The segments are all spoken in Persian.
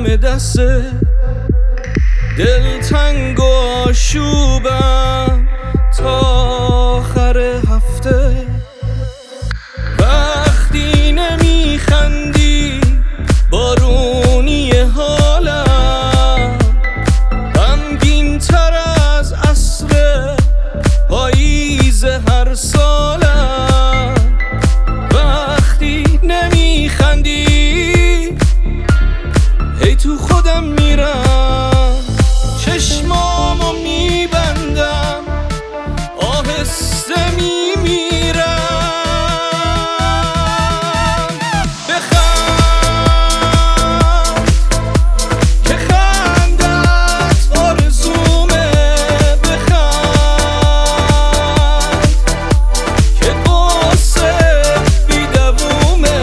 دم دست دلتنگ و آشوبم تا آخر هفته. وقتی نمیخندی بارونی حالم غمگین تر از عصر پاییز هر سالم. وقتی نمیخندی هی تو خودم میرم، چشمامو میبندم، آهسته میمیرم. بخند که خندت آرزومه، بخند که قصه بیدوومه،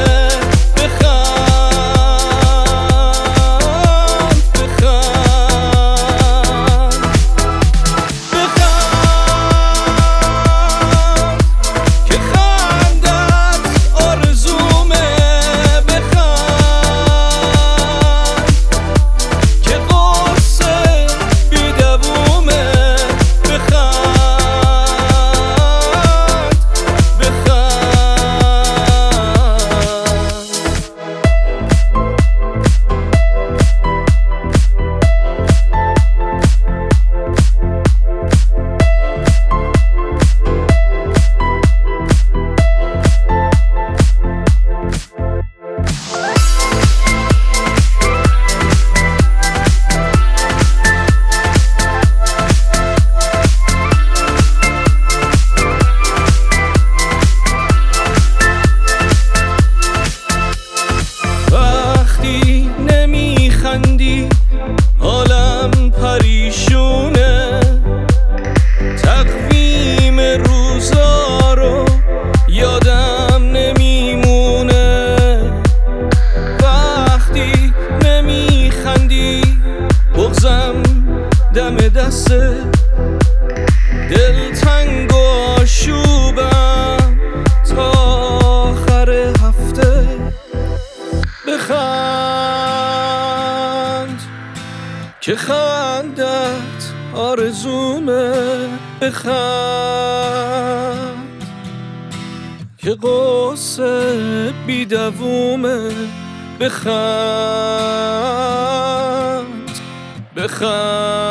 حالم پریشونه، تقویم روزا رو یادم نمیمونه. وقتی نمیخندی بغضم دم دست دلتنگ و آشوبم تا آخر هفته. بخند که خندت آرزومه، بخند که قصه بیدوومه، بخند بخند.